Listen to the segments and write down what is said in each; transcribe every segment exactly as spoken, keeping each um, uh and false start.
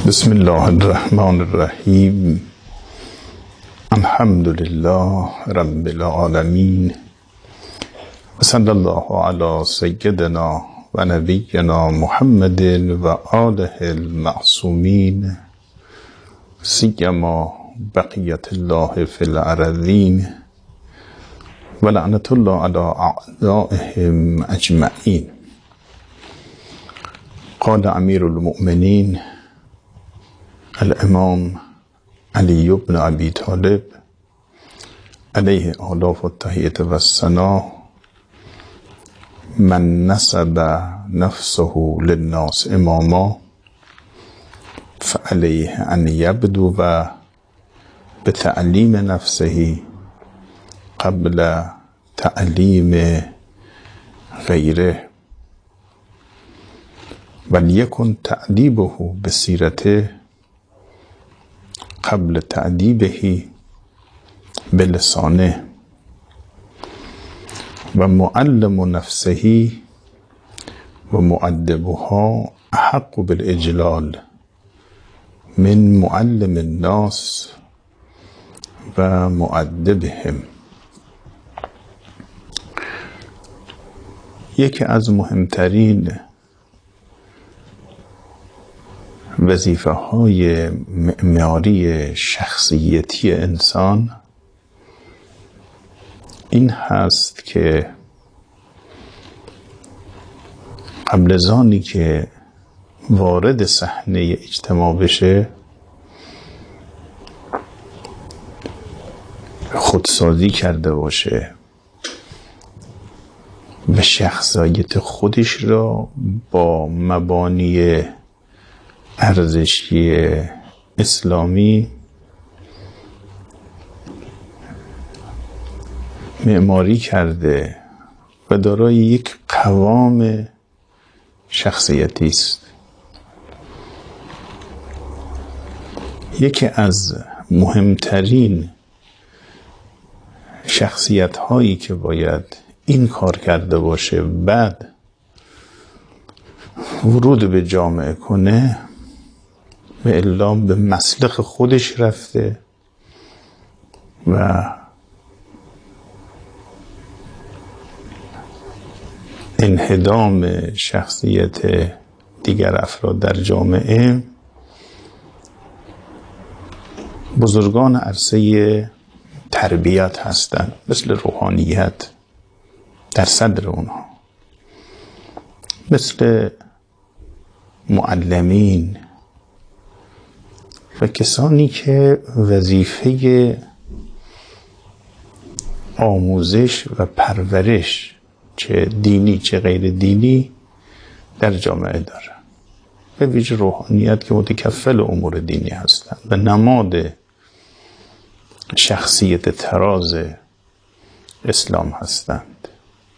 بسم الله الرحمن الرحیم. الحمد لله رب العالمین و صلی الله علی سیدنا و نبینا محمد و آله المعصومین سیما بقیت الله فی الارضین و لعنت الله علی اعدائهم اجمعین. قال امیر المؤمنین الامام علی بن ابی طالب علیه آلاف التحیة و الثنا: من نسب نفسه للناس اماما فعلیه ان یبدو بتعلیم نفسه قبل تعلیم غیره ولیکن تعدیبه بسیرته قبل تعدیبه بلسانه و معلم نفسه و مؤدبها احق بالاجلال من معلم الناس و مؤدبهم. یکی از مهمترین وظیفه های معماری شخصیتی انسان این هست که قبل از آنی که وارد صحنه اجتماع بشه خودسازی کرده باشه و شخصیت خودش را با مبانی ارزشی اسلامی معماری کرده و دارای یک قوام شخصیتی است. یکی از مهمترین شخصیت هایی که باید این کار کرده باشه بعد ورود به جامعه کنه و الا به مسلخ خودش رفته و انهدام شخصیت دیگر افراد در جامعه بزرگان عرصه تربیت هستند، مثل روحانیت در صدر اونها، مثل معلمین و کسانی که وظیفه آموزش و پرورش چه دینی چه غیر دینی در جامعه دارن، به ویژه روحانیت که متکفل امور دینی هستند و نماد شخصیت تراز اسلام هستند.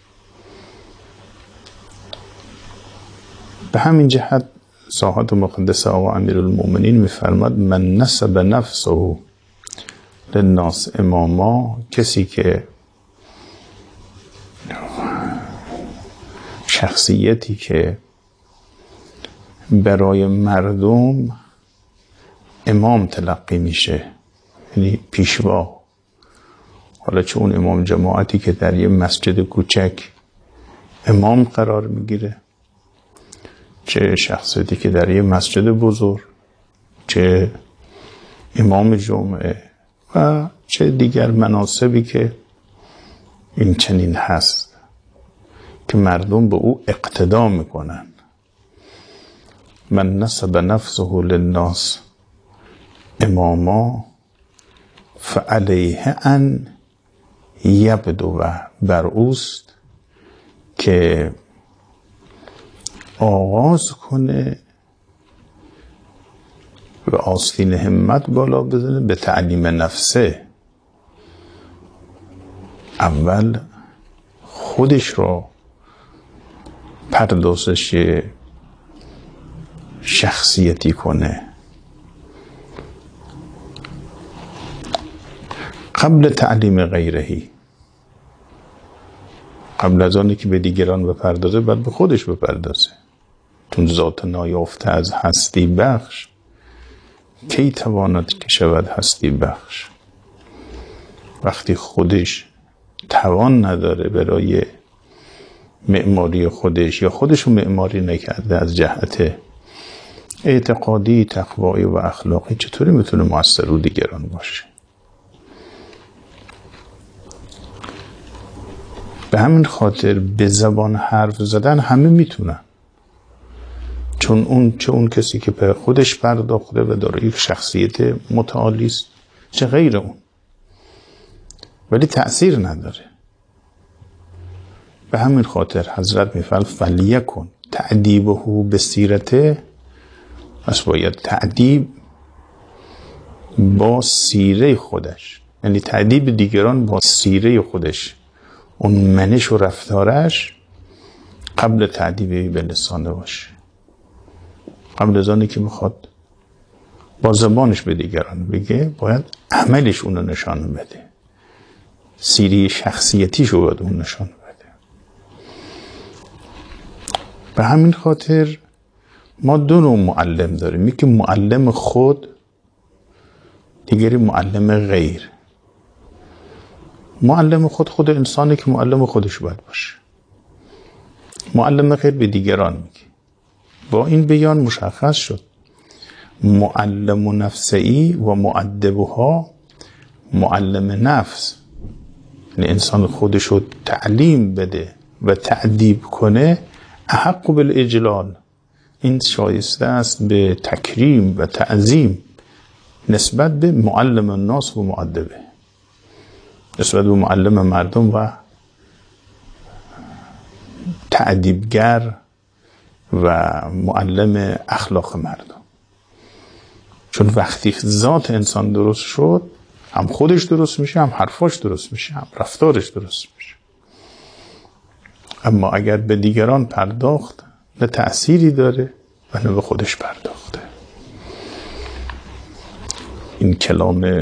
به همین جهت صاحب مقدسه و امیر المؤمنین میفرماد من نسب نفسه للناس اماما، کسی که شخصیتی که برای مردم امام تلقی میشه، یعنی پیشوا، حالا چه اون امام جماعتی که در یه مسجد کوچک امام قرار میگیره، چه شخصیتی که در یه مسجد بزرگ، چه امام جمعه و چه دیگر مناصبی که این چنین هست که مردم به او اقتدا میکنن. من نسب نفسه للناس اماما فعلیه ان یبدو بر اوست که آغاز کنه و آستین همت بالا بزنه به تعلیم نفسه. اول خودش رو پردازش شخصیتی کنه قبل تعلیم غیرهی، قبل از آنی که به دیگران بپردازه بعد به خودش بپردازه. چون ذات نایافته از هستی بخش کی تواند که شود هستی بخش؟ وقتی خودش توان نداره برای معماری خودش یا خودشو معماری نکرده از جهت اعتقادی، تقوایی و اخلاقی، چطوری میتونه مؤثر رو دیگران باشه؟ به همین خاطر به زبان حرف زدن همه میتونن، چون اون چه اون کسی که به خودش پرداخته و داره یک شخصیت متعالی است، چه غیر اون، ولی تأثیر نداره. به همین خاطر حضرت میفعل فلیکن تعدیبه به سیرته، پس باید تعدیب با سیره خودش، یعنی تعدیب دیگران با سیره خودش، اون منش و رفتارش قبل تعدیب به لسانه باشه. قبل از آنی که میخواد با زبانش به دیگران بگه، باید عملش اونو نشان بده، سیره شخصیتیش رو باید اون نشان بده. به همین خاطر ما دو نوع معلم داریم، یکی معلم خود، دیگری معلم غیر. معلم خود خود انسانی که معلم خودش باید باشه. معلم غیر به دیگران میگه. با این بیان مشخص شد معلم نفسی و معدبها، معلم نفس یعنی انسان خودش رو تعلیم بده و تعدیب کنه، احق بالاجلال، این شایسته است به تکریم و تعظیم نسبت به معلم الناس و معدبه، نسبت به معلم مردم و تعدیبگر و معلم اخلاق مردم. چون وقتی ذات انسان درست شد، هم خودش درست میشه، هم حرفاش درست میشه، هم رفتارش درست میشه. اما اگر به دیگران پرداخت، نه تأثیری داره و نه به خودش پرداخته. این کلام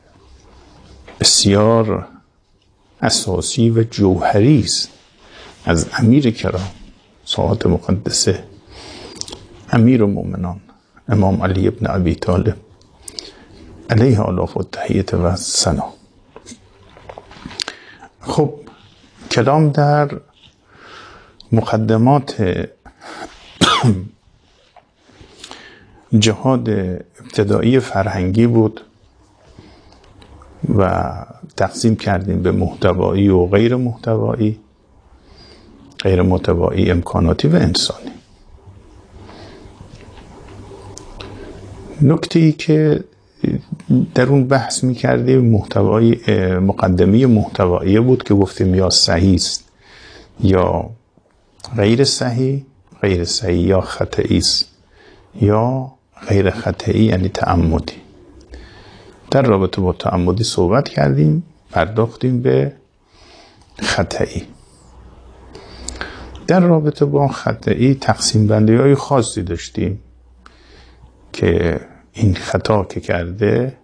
بسیار اساسی و جوهری است از امیر کرام، ساعات مقدسه، امیر المؤمنان امام علی ابن ابی طالب علیه آلاف و تحییت و ثنا. خب کلام در مقدمات جهاد ابتدایی فرهنگی بود و تقسیم کردیم به محتوایی و غیر محتوایی، غیر محتوایی امکاناتی و انسانی. نکته‌ای که در اون بحث می‌کردیم محتوایی مقدمه محتوایی بود که گفتیم یا صحیح است یا غیر صحیح، غیر صحیح یا خطئی است یا غیر خطئی یعنی تعمدی. در رابطه با تعمدی صحبت کردیم، پرداختیم به خطئی. در رابطه با خطئی تقسیم بندی های خاصی داشتیم که این خطا که کرده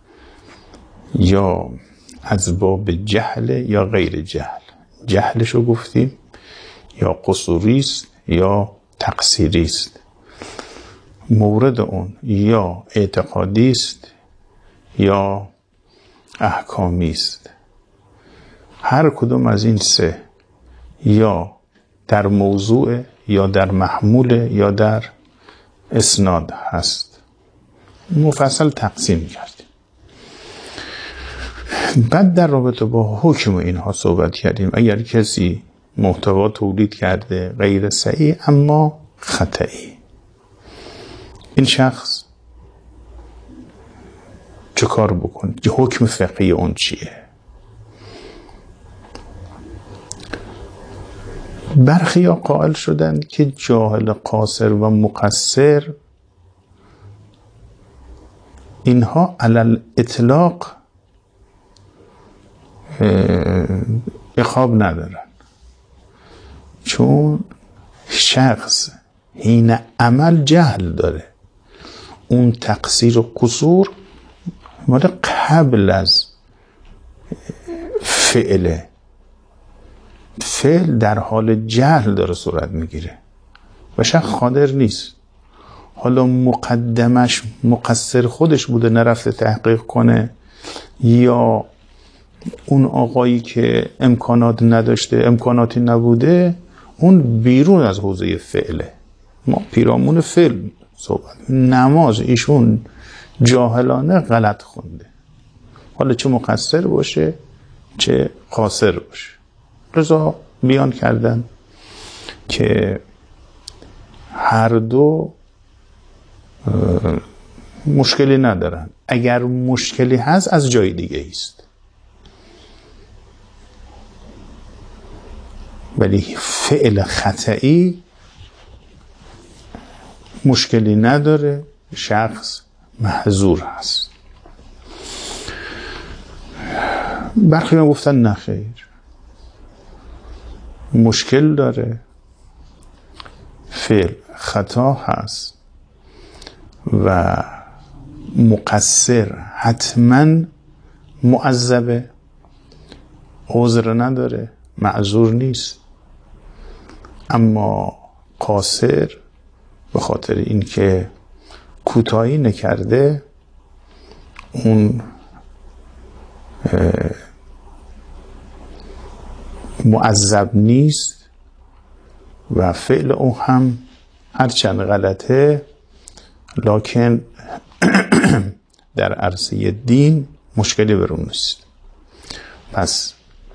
یا از باب جهل یا غیر جهل، جهلشو گفتیم، یا قصوری است یا تقصیری است، مورد اون یا اعتقادی است یا احکامی است. هر کدوم از این سه یا در موضوع یا در محمول یا در اسناد هست. مفصل تقسیم کردیم. بعد در رابطه با حکم اینها صحبت کردیم. اگر کسی محتوا تولید کرده غیر صحیح اما خطئی، این شخص چه کار بکنه؟ حکم فقهی اون چیه؟ برخی ها قائل شدند که جاهل قاصر و مقصر اینها علل اطلاق عقاب ندارن، چون شخص حین عمل جهل داره، اون تقصیر و قصور مال قبل از فعله، فعل در حال جهل داره صورت میگیره و شخص قادر نیست. حالا مقدمش مقصر خودش بوده نرفته تحقیق کنه، یا اون آقایی که امکانات نداشته، امکاناتی نبوده، اون بیرون از حوزه فعله. ما پیرامون فعل صحبت. نماز ایشون جاهلانه غلط خونده، حالا چه مقصر باشه چه قاصر باشه. لذا بیان کردن که هر دو مشکلی ندارن، اگر مشکلی هست از جای دیگه است، ولی فعل خطئی مشکلی نداره، شخص محظور هست. برخی ما گفتن نه خیر، مشکل داره، فعل خطا هست و مقصر حتما معذبه، عذر نداره، معذور نیست. اما قاصر به خاطر اینکه کوتاهی نکرده اون معذب نیست و فعل او هم هرچند غلطه لکن در عرصه دین مشکلی برون نیست. پس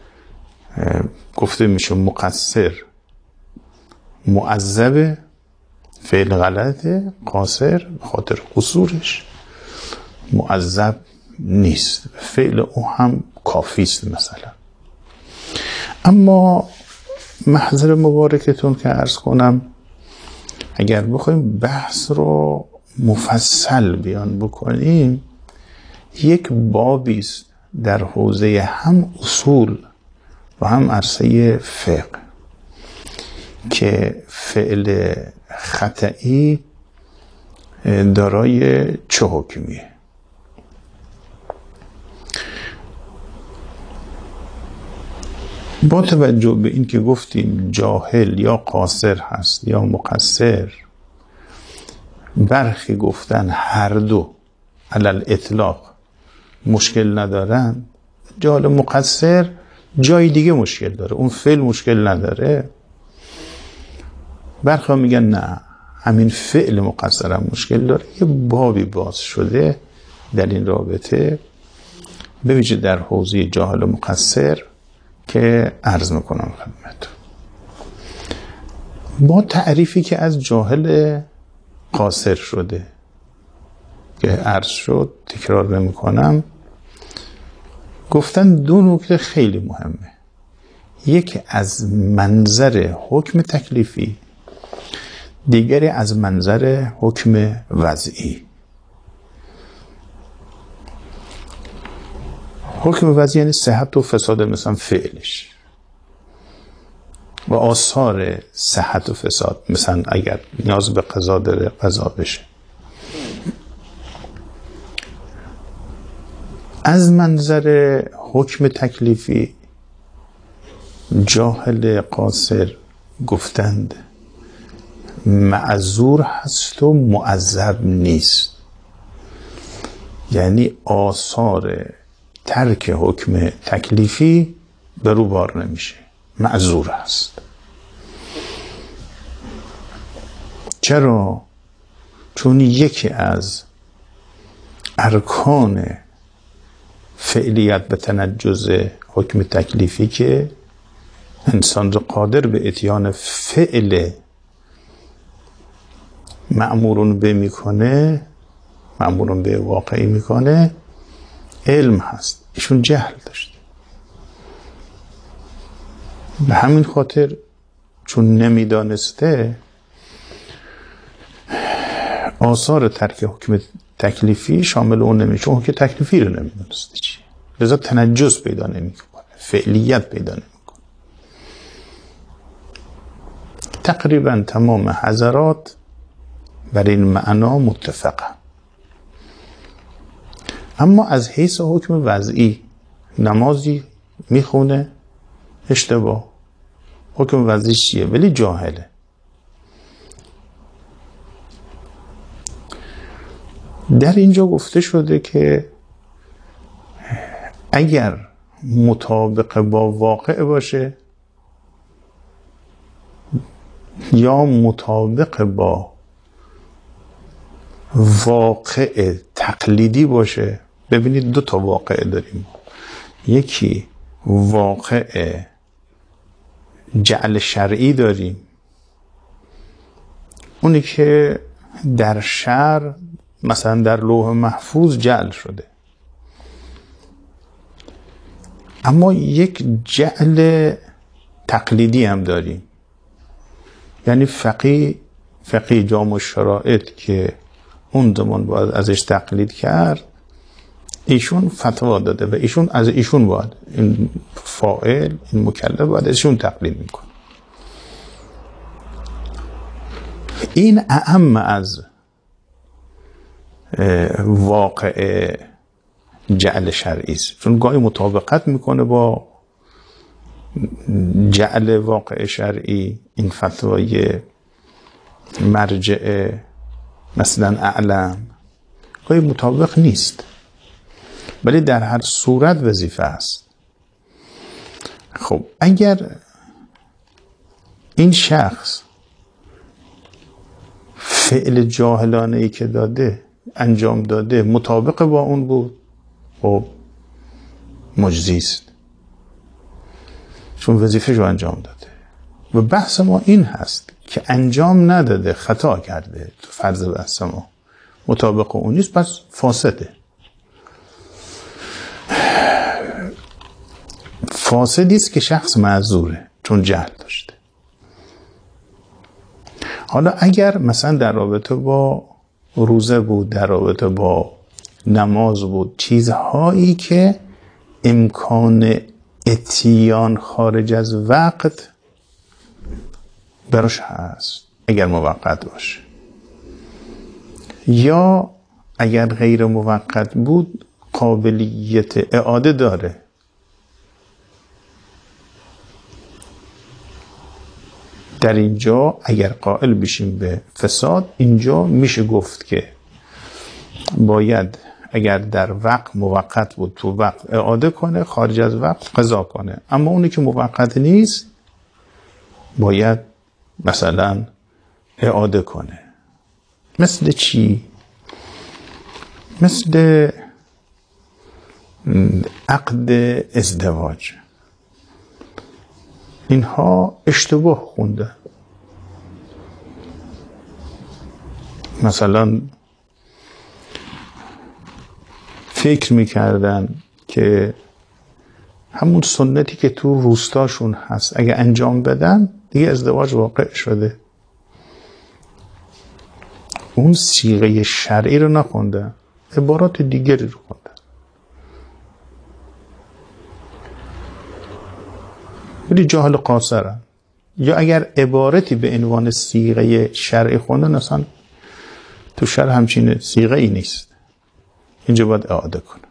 گفته میشه مقصر معذب، فعل غلطه، قاصر به خاطر قصورش معذب نیست، فعل او هم کافی است مثلا. اما محضر مبارکتون که عرض کنم، اگر بخوایم بحث رو مفصل بیان بکنیم، یک بابی است در حوزه هم اصول و هم عرصه فقه که فعل خطئی دارای چه حکمیه. با توجه به این که گفتیم جاهل یا قاصر هست یا مقصر، برخی گفتن هر دو علل اطلاق مشکل ندارن. جاهل مقصر جای دیگه مشکل داره، اون فعل مشکل نداره. برخی میگن نه، همین فعل مقصر هم مشکل داره. یه بابی باز شده در این رابطه، به ویژه در حوزه جاهل مقصر که عرض میکنم خدمتتون. با تعریفی که از جاهل قاصر شده که عرض شد، تکرار نمیکنم، گفتن دو نکته خیلی مهمه. یک از منظر حکم تکلیفی، دیگری از منظر حکم وضعی. حکم وضعی یعنی صحت و فساد مثلا فعلش و آثار صحت و فساد، مثلا اگر نیاز به قضا داره قضا بشه. از منظر حکم تکلیفی جاهل قاصر گفتند معذور هست و معذب نیست، یعنی آثار ترک حکم تکلیفی به رو بار نمیشه، معذور هست. چرا؟ چون یکی از ارکان فعلیت به تنجز حکم تکلیفی که انسان رو قادر به اتیان فعل مأمورون به میکنه، مأمورون به واقعی میکنه، علم هست. ایشون جهل داشته. به همین خاطر چون نمیدانسته، آثار ترک حکم تکلیفی شامل اون نمیشه. چون حکم تکلیفی رو نمیدانسته چیه، لذا تنجز پیدا نمیکنه، فعلیت پیدا نمیکنه. تقریبا تمام حضرات بر این معنا متفقه. اما از حیث حکم وضعی، نمازی میخونه اشتباه، حکم وضعی چیه؟ ولی جاهله. در اینجا گفته شده که اگر مطابق با واقع باشه یا مطابق با واقع تقلیدی باشه. ببینید دو تا واقع داریم، یکی واقع جعل شرعی داریم، اونی که در شرع مثلا در لوح محفوظ جعل شده. اما یک جعل تقلیدی هم داریم، یعنی فقیه فقیه جامع الشرائط که اون زمان باید ازش تقلید کرد، ایشون فتوا داده و ایشون از ایشون باید این فاعل این مکلف باید ازشون تقلید میکنه. این اعم از واقع جعل شرعی است، چون گاهی مطابقت میکنه با جعل واقع شرعی. این فتوای مرجع مثلا اعلم گاهی مطابق نیست، ولی در هر صورت وظیفه است. خب اگر این شخص فعل جاهلانه ای که داده انجام داده مطابق با اون بود، خب مجزی است، چون وظیفه رو انجام داده. و بحث ما این هست که انجام نداده، خطا کرده، تو فرض بحث ما مطابق اون نیست، پس فاسده. فاسدی است که شخص معذوره چون جهل داشته. حالا اگر مثلا در رابطه با روزه بود، در رابطه با نماز بود، چیزهایی که امکان اتیان خارج از وقت براش هست، اگر موقت باشه، یا اگر غیر موقت بود قابلیت اعاده داره، در اینجا اگر قائل بشیم به فساد، اینجا میشه گفت که باید اگر در وقت موقت بود تو وقت اعاده کنه، خارج از وقت قضا کنه. اما اونی که موقت نیست باید مثلا اعاده کنه. مثل چی؟ مثل عقد ازدواج. اینها اشتباه خونده. مثلا فکر میکردن که همون سنتی که تو روستاشون هست اگه انجام بدن دیگه ازدواج واقع شده. اون صیغه شرعی رو نخوندن، عبارات دیگری رو خوندن. ولی جاهل قاصرن، یا اگر عبارتی به عنوان صیغه شرعی خوندن، اصلا تو شرع همچین صیغه ای نیست، اینجا باید اعاده کنه.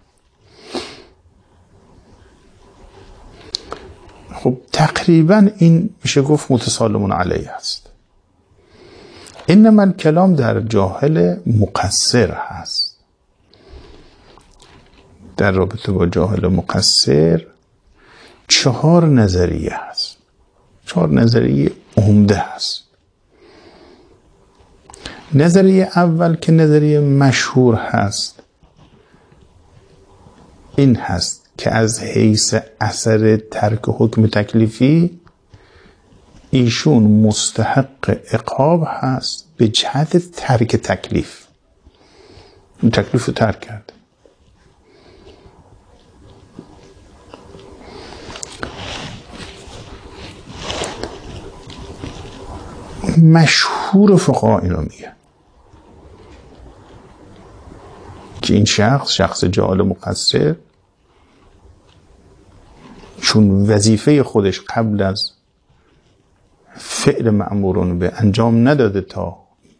خب تقریبا این میشه گفت متسالمون علیه هست. انما الکلام در جاهل مقصر هست. در رابطه با جاهل مقصر چهار نظریه هست، چهار نظریه عمده هست. نظریه اول که نظریه مشهور هست این هست که از حیث اثر ترک حکم تکلیفی ایشون مستحق عقاب هست به جهت ترک تکلیف. این تکلیف رو ترک کرده. مشهور فقها اینو میگه که این شخص شخص جاهل مقصر چون وظیفه خودش قبل از فعل مأمورون به انجام نداده تا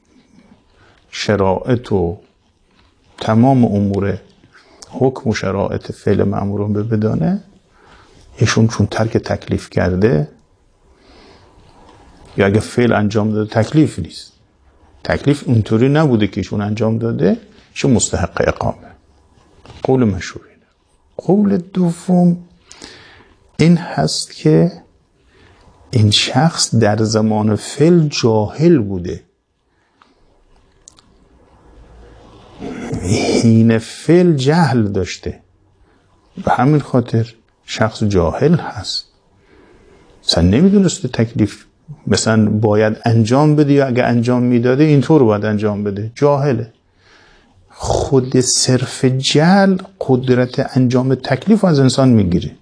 شرایط و تمام امور حکم و شرایط فعل مأمورون به بدانه، ایشون چون ترک تکلیف کرده، یا اگه فعل انجام داده تکلیف نیست، تکلیف اونطوری نبوده که ایشون انجام داده، شو مستحق اقامه. قول مشهور اینه. قول دوم این هست که این شخص در زمان فعل جاهل بوده، حین فعل جهل داشته، به همین خاطر شخص جاهل هست، مثلا نمیدونسته تکلیف مثلا باید انجام بده یا اگه انجام میداده اینطور باید انجام بده، جاهله. خود صرف جهل قدرت انجام تکلیف از انسان میگیره.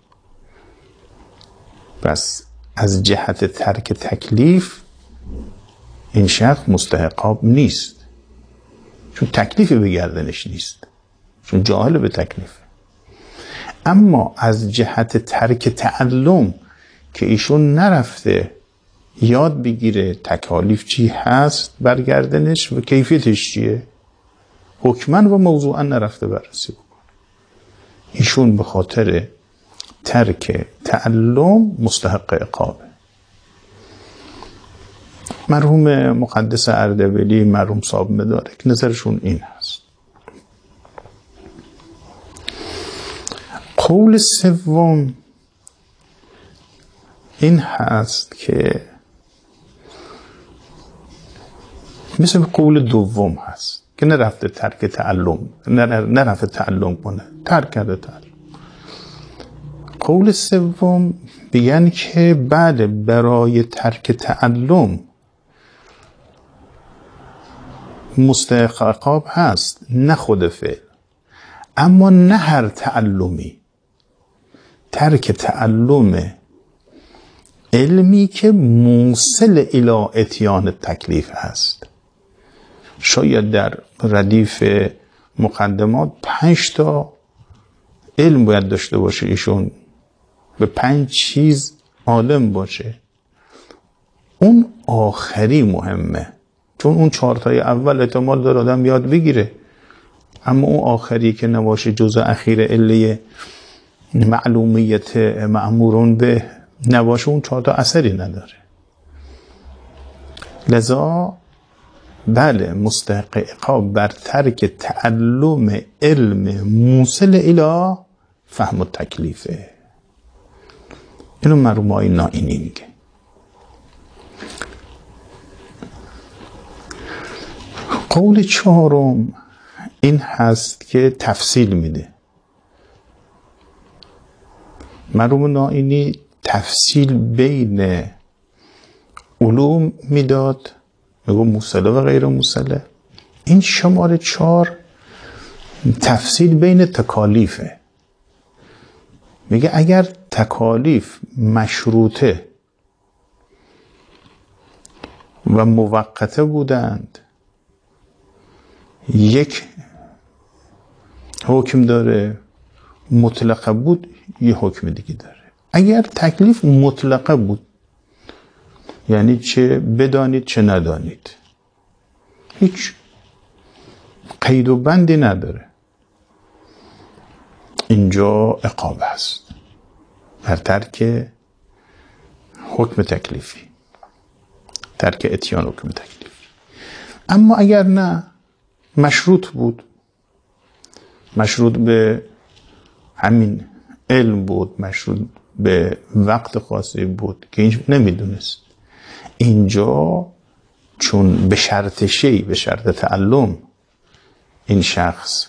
پس از جهت ترک تکلیف این شخص مستحق عقاب نیست، چون تکلیفی به گردنش نیست، چون جاهل به تکلیف. اما از جهت ترک تعلم که ایشون نرفته یاد بگیره تکالیف چی هست برگردنش و کیفیتش چیه، حکماً و موضوعاً نرفته بررسی بکنه، ایشون به خاطر ترک تعلم مستحق عقابه. مرحوم مقدس اردبیلی، مرحوم صاحب مدارک، نظرشون این هست. قول سوم این هست که مثل قول دوم هست که نرفته ترک تعلم، نرفته تعلم کنه، ترک کرده تعلم. قول سوم بیان که بعد برای ترک تعلم مستحق عقاب هست، نه خود فعل، اما نه هر تعلمی. ترک تعلم علمی که موصل الی اتیان تکلیف هست. شاید در ردیف مقدمات پنج تا علم باید داشته باشه، ایشون به پنج چیز عالم باشه. اون آخری مهمه، چون اون چهارتای اول احتمال داره آدم یاد بگیره، اما اون آخری که نباشه جزء اخیر عله معلومیت مأمورون به نباشه، اون چهارتا اثری نداره. لذا بله مستحق عقاب بر ترک تعلم علم موصل الی فهم و تکلیفه. اینو مرحوم آقای نائینی میگه. قول چهارم این هست که تفصیل میده. مرحوم نائینی تفصیل بین علوم میداد، میگو موصله و غیر موصله. این شماره چهار تفصیل بین تکالیفه. میگه اگر تکالیف مشروطه و موقته بودند، یک حکم داره، مطلقه بود یه حکم دیگه داره. اگر تکلیف مطلقه بود، یعنی چه بدانید چه ندانید، هیچ قید و بندی نداره، اینجا عقاب است بر ترک حکم تکلیفی، ترک اتیان حکم تکلیفی. اما اگر نه مشروط بود، مشروط به همین علم بود، مشروط به وقت خاصی بود که این نمیدونست، اینجا چون به شرط شی، به شرط تعلم این شخص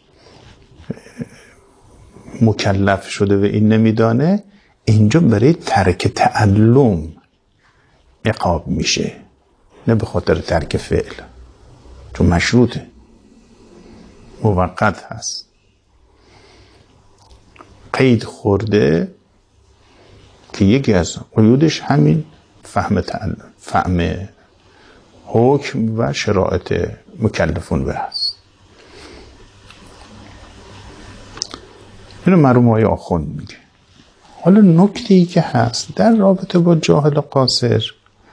مکلف شده و این نمیدانه، اینجا برای ترک تعلم عقاب میشه، نه به خاطر ترک فعل، چون مشروطه، موقت هست، قید خورده که یکی از قیودش همین فهم تعلم، فهم حکم و شرایط مکلفون به هست. اینو مرحوم آقای آخوند میگه. حالا نکته‌ای که هست در رابطه با جاهل قاصر،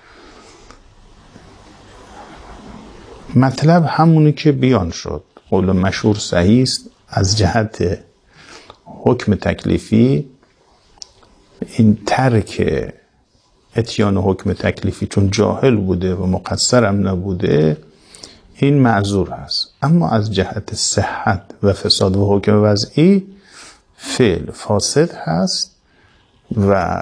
مطلب همونی که بیان شد، قول مشهور صحیح است از جهت حکم تکلیفی. این ترک اتیان حکم تکلیفی چون جاهل بوده و مقصر هم نبوده، این معذور هست. اما از جهت صحت و فساد و حکم وضعی فعل فاسد هست و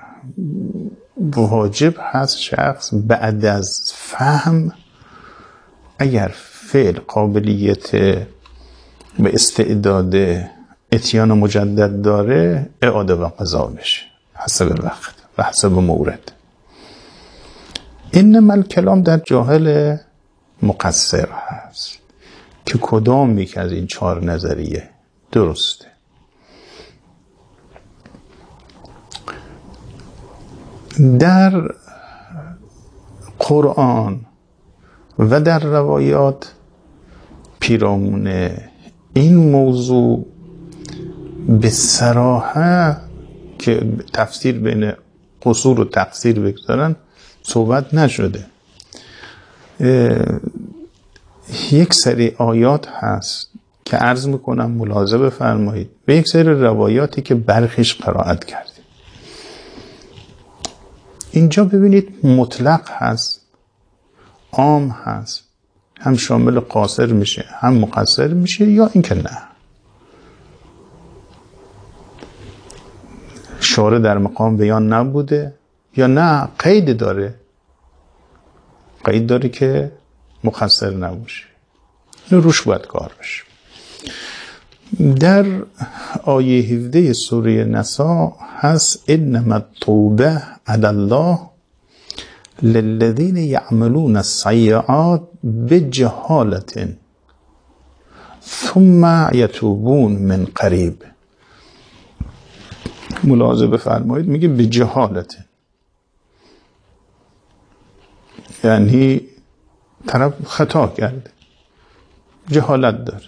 واجب هست شخص بعد از فهم اگر فعل قابلیت و استعداد اتیان مجدد داره اعاده و قضا بشه حسب وقت و حسب مورد. انما الکلام در جاهل مقصر هست که کدام یک از این چهار نظریه درسته. در قرآن و در روایات پیرامون این موضوع به صراحت که تفسیر بین قصور و تقصیر بگذارن صحبت نشده. یک سری آیات هست که عرض میکنم ملاحظه بفرمایید و یک سری روایاتی که برخیش قرائت کردیم. اینجا ببینید مطلق هست، عام هست، هم شامل قاصر میشه هم مقصر میشه یا اینکه نه. شارع در مقام بیان نبوده یا نه قید داره، قید داره که مقصر نباشه. اینو روش باید کار بشه. در آیه هفده سوره نساء هست انما التوبه علی الله للذین یعملون السیئات بجهالة ثم یتوبون من قریب. ملاحظه بفرمایید میگه بجهالة، یعنی طرف خطا کرده، جهالت داره.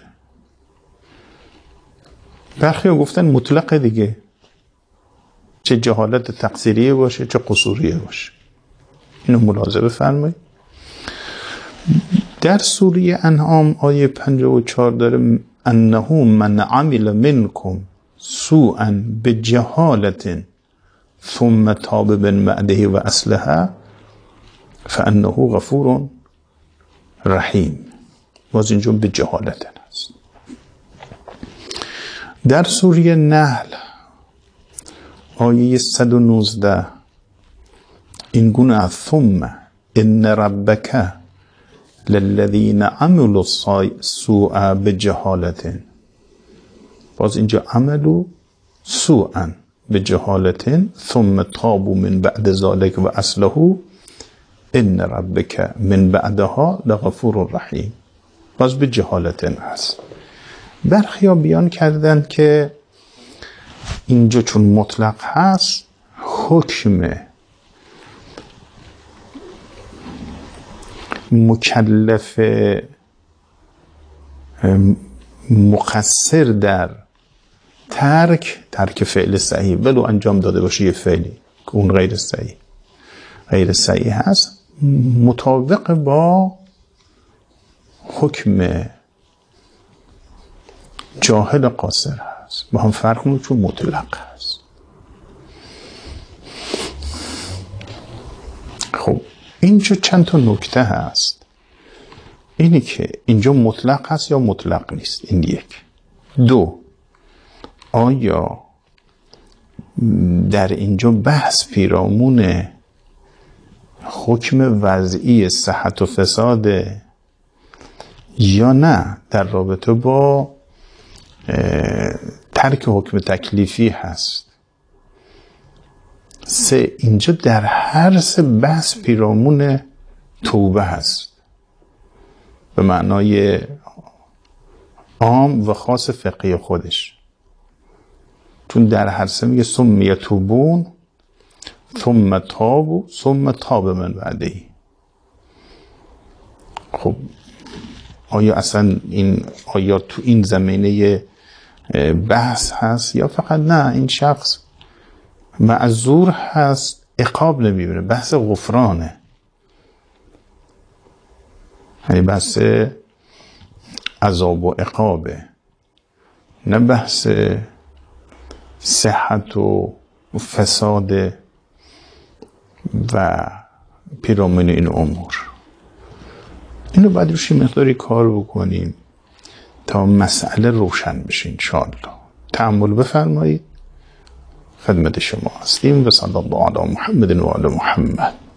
برخی ها گفتن مطلق دیگه، چه جهالت تقصیریه باشه چه قصوریه باشه. اینو ملاحظه بفرمایید. در سوره انعام آیه پنجاه و چهار داره انه من عمل منکم سوءا بجهالة ثم تاب من بعده و اصلح فانه غفور رحیم. باز اینجا به جهالت هست. در سوره نحل آیه صد و نوزده اینگونه ثم ان ربک للذین عملوا السوء بجهالة. باز اینجا عملوا سوءا بجهالة ثم تابوا من بعد ذلك و اصلحوا ان ربک من بعدها لغفور رحیم. باز به جهالت هست. برخی ها بیان کردن که اینجا چون مطلق هست حکم مکلف مقصر در ترک ترک فعل صحیح ولو انجام داده باشه یه فعلی که اون غیر صحیح غیر صحیح هست مطابق با حکم جاهل قاصر هست. با هم فرق میکنه چون مطلق هست. خب اینجا چند تا نکته هست. اینی که اینجا مطلق هست یا مطلق نیست. این یک. دو، آیا در اینجا بحث پیرامون حکم وضعی صحت و فساد یا نه در رابطه با ترک حکم تکلیفی هست. سه، اینجا در هر سه بحث پیرامون توبه هست به معنای عام و خاص فقهی خودش، چون در هر سه میگه ثم یتوبون ثم تابوا ثم تاب من بعده. خب آیا اصلا این آیات تو این زمینه بحث هست یا فقط نه این شخص معذور هست عقاب نمیبینه؟ بحث غفرانه، یعنی بحث عذاب و عقابه، نه بحث صحت و فساد و پیرامون این امور. اینو باید روش مقداری کار بکنیم تا مسئله روشن بشه انشاءالله. تأمل بفرمایید، خدمت شما هستیم. و صلی الله علی محمد و آل محمد.